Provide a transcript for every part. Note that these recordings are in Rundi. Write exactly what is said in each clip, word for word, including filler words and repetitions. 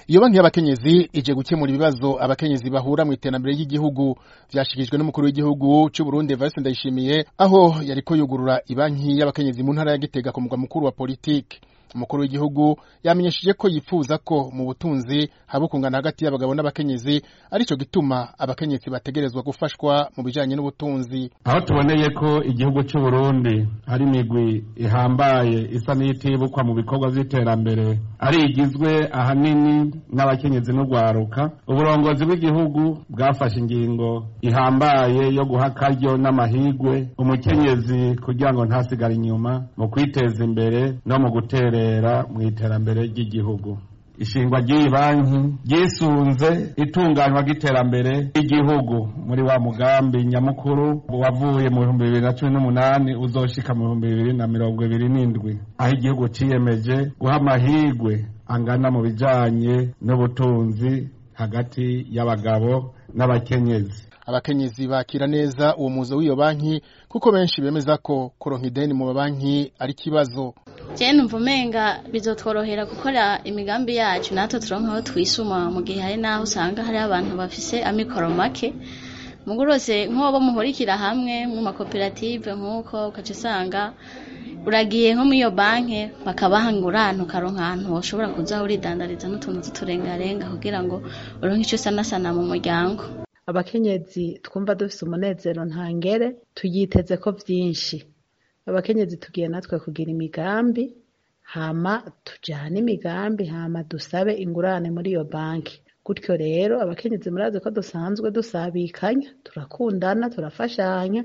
Iyo banki y'abakenyezi ije gukemura ibibazo abakenyezi bahura mu iterambere ry'igihugu vyashikijwe n'umukuru w'igihugu c'u Burundi Evariste Ndayishimiye aho yariko yugurura ibanki y'abakenyezi mu ntara ya Gitega ku mugwa mukuru wa politike. Umukuru w'igihugu yamenyesheje ko yifuza ko mu butunzi haba kungana hagati y'abagabo n'abakenyezi arico gituma abakenyezi bategerezwa gufashwa mu bijanye n'ubutunzi. Aho tuboneye ko igihugu c'u Burundi hari imigwi ihambaye isa n'itibukwa mu bikorwa vy'iterambere ari igizwe ahanini n'abakenyezi n'ugwaruka, uburongozi bw'igihugu bwafashe ingingo ihambaye yo guha akaryo n'amahigwe umukenyezi kugira ngo ntasigare inyuma mu kwiteza imbere no mu gutera mu iterambere ry'igihugu. Ishingwa ry'iyi banki ryisunze itunganywa ry'iterambere ry'igihugu muri wa mugambi nyamukuru wavuye mu bihumbi bibiri na cumi n'umunani uzoshika mu bihumbi bibiri na mirongo ibiri n'indwi, aho igihugu ciyemeje guha amahirwe angana mu bijanye n'ubutunzi hagati y'abagabo n'abakenyezi. Abakenyezi bakira neza uwo muzo w'iyo banki kuko benshi bemeza ko kuronka ideni mu banki ari kibazo. Je numva umenga bizotworohera gukora imigambi yacu natwe turonka aho twisuma mu gihe hari naho usanga hari abantu bafise amikoro make mugurose nk'abo muhorikira hamwe mu makoperative nk'uko ukaca usanga uragiye nko muri iyo banki bakabahangurana ukaronka ahantu ushobora kuza uridandariza n'utuntu tuturengarenga kugira ngo uronke ico sanasana mu muryango. Abakenyezi twumva dufise umunezero ntangere tuyiteze ko vyinshi. Abakenyezi tugiye natwe kugira imigambi hama tujane imigambi hama dusabe ingurane muri iyo banki. Gutyo rero abakenyezi muraze ko dusanzwe dusabikanya, turakundana, turafashanya,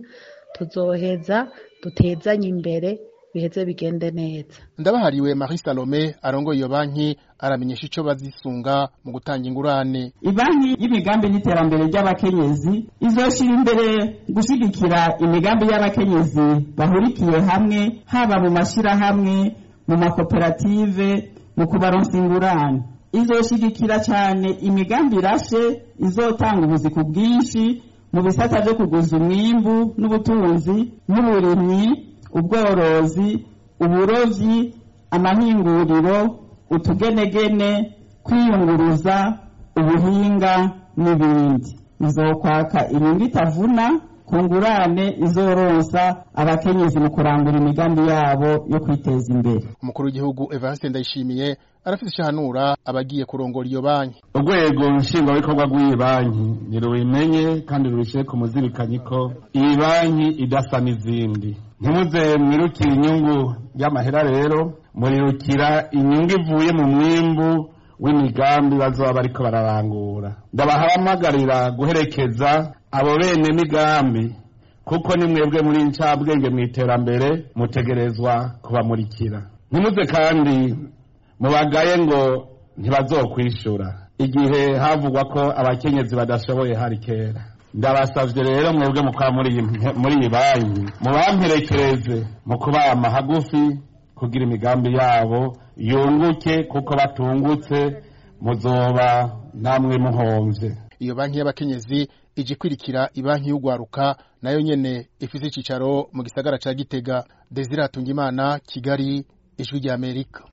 tuzoheza dutezanye imbere biheze bigende neza. Ndabahariwe Marie Salome arongoye iyo banki aramenyesha ico bazisunga mu gutanga ingurane. Ibanki y'imigambi n'iterambere ry'abakenyezi izoshira imbere gushigikira imigambi y'abakenyezi bahurikiye hamwe haba mu mashira hamwe mu makoperative mu kubaronsa ingurane. Izoshigikira cyane imigambi rashe izotanga ubuzi ku bwinshi mu bisata byo kuguza umwimbu n'ubutunzi n'uburimyi, ubworozi, uburovyi, amahinguriro, utugenegene, kwiyunguruza, ubuhinga n'ibindi. Izokwaka inyungu itavuna ku ngurane izoronsa abakenyezi mu kurangura imigambi yabo yo kwiteza imbere. Umukuru w'igihugu Evariste Ndayishimiye arafise ishahanura abagiye kurongora iyo banki. Urwego nshingwabikorwa rw'iyi banki nirubimenye kandi rubishire ku muzirikanyi ko iyi banki idasa n'izindi. Ntimuze mwirukira inyungu y'amahera rero, murirukira inyungu ivuye mu mwimbu w'imigambi bazoba bariko bararangura. Ndabahamagarira guherekeza abo bene migambi kuko ni mwebwe muri incabwenge mu iterambere mutegerezwa kubamurikira. Ntimuze kandi mubagaye ngo ntibazokwishura igihe havugwa ko abakenyezi badashoboye hari kera. Ndabasavye rero mwebwe mukora muri muri iyi banki mubamperekereze mu kubama hagufi kugira imigambi yabo yunguke kuko batungutse muzoba namwe muhomvye. Iyo banki y'abakenyezi ije kwirikira ibanki y'ugwaruka nayo nyene ifise icicaro mu gisagara ca Gitega. Desire Hatungimana, Kigali, Ijwi ry'Amerika.